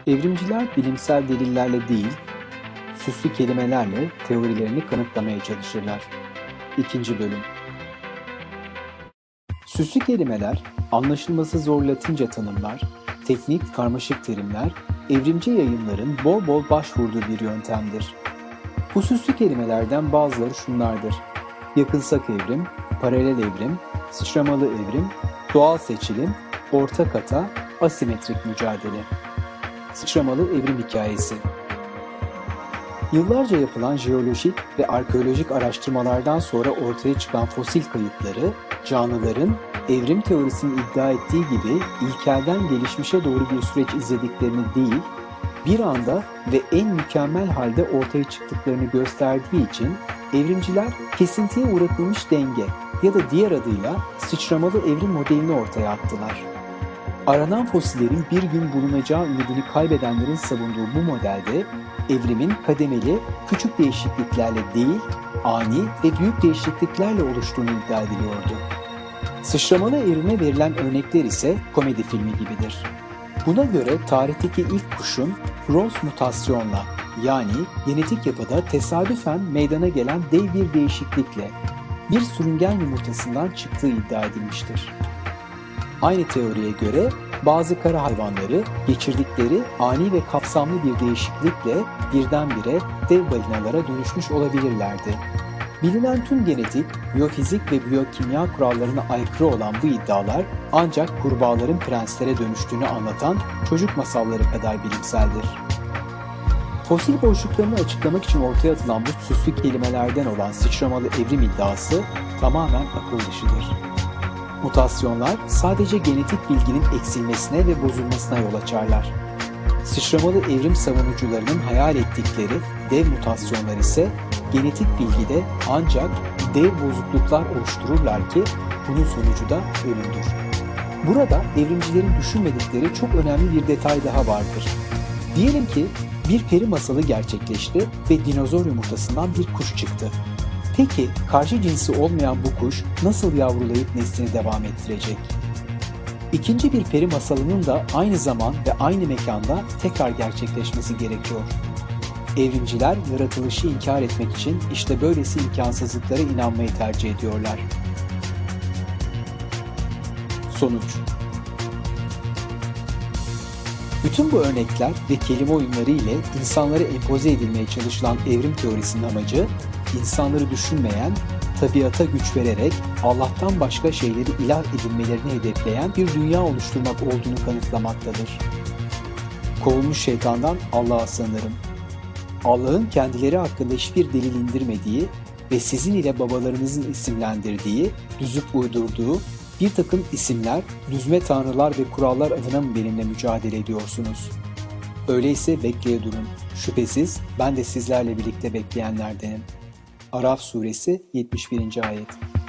Evrimciler bilimsel delillerle değil, süslü kelimelerle teorilerini kanıtlamaya çalışırlar. İkinci bölüm. Süslü kelimeler, anlaşılması zor Latince tanımlar, teknik karmaşık terimler, evrimci yayınların bol bol başvurduğu bir yöntemdir. Bu süslü kelimelerden bazıları şunlardır: yakınsak evrim, paralel evrim, sıçramalı evrim, doğal seçilim, orta kata, asimetrik mücadele. Sıçramalı evrim hikayesi. Yıllarca yapılan jeolojik ve arkeolojik araştırmalardan sonra ortaya çıkan fosil kayıtları, canlıların evrim teorisinin iddia ettiği gibi ilkelden gelişmişe doğru bir süreç izlediklerini değil, bir anda ve en mükemmel halde ortaya çıktıklarını gösterdiği için evrimciler kesintiye uğratılmış denge ya da diğer adıyla sıçramalı evrim modelini ortaya attılar. Aranan fosillerin bir gün bulunacağı ümidini kaybedenlerin savunduğu bu modelde evrimin kademeli, küçük değişikliklerle değil, ani ve büyük değişikliklerle oluştuğunu iddia ediliyordu. Sıçramalı evrime verilen örnekler ise komedi filmi gibidir. Buna göre tarihteki ilk kuşun Ross mutasyonla, yani genetik yapıda tesadüfen meydana gelen dev bir değişiklikle bir sürüngen yumurtasından çıktığı iddia edilmiştir. Aynı teoriye göre bazı kara hayvanları geçirdikleri ani ve kapsamlı bir değişiklikle birdenbire dev balinalara dönüşmüş olabilirlerdi. Bilinen tüm genetik, biyofizik ve biyokimya kurallarına aykırı olan bu iddialar ancak kurbağaların prenslere dönüştüğünü anlatan çocuk masalları kadar bilimseldir. Fosil boşluklarını açıklamak için ortaya atılan bu süslü kelimelerden olan sıçramalı evrim iddiası tamamen akıl dışıdır. Mutasyonlar sadece genetik bilginin eksilmesine ve bozulmasına yol açarlar. Sıçramalı evrim savunucularının hayal ettikleri dev mutasyonlar ise genetik bilgide ancak dev bozukluklar oluştururlar ki bunun sonucu da ölümdür. Burada evrimcilerin düşünmedikleri çok önemli bir detay daha vardır. Diyelim ki bir peri masalı gerçekleşti ve dinozor yumurtasından bir kuş çıktı. Peki karşı cinsi olmayan bu kuş nasıl yavrulayıp neslini devam ettirecek? İkinci bir peri masalının da aynı zaman ve aynı mekanda tekrar gerçekleşmesi gerekiyor. Evrimciler yaratılışı inkar etmek için işte böylesi imkansızlıklara inanmayı tercih ediyorlar. Sonuç. Bütün bu örnekler ve kelime oyunları ile insanlara empoze edilmeye çalışılan evrim teorisinin amacı, insanları düşünmeyen, tabiata güç vererek Allah'tan başka şeyleri ilah edinmelerini hedefleyen bir dünya oluşturmak olduğunu kanıtlamaktadır. Kovulmuş şeytandan Allah'a sığınırım. Allah'ın kendileri hakkında hiçbir delil indirmediği ve sizin ile babalarınızın isimlendirdiği, düzüp uydurduğu bir takım isimler, düzme tanrılar ve kurallar adına mı benimle mücadele ediyorsunuz? Öyleyse bekleye durun. Şüphesiz ben de sizlerle birlikte bekleyenlerdenim. Araf suresi 71. ayet.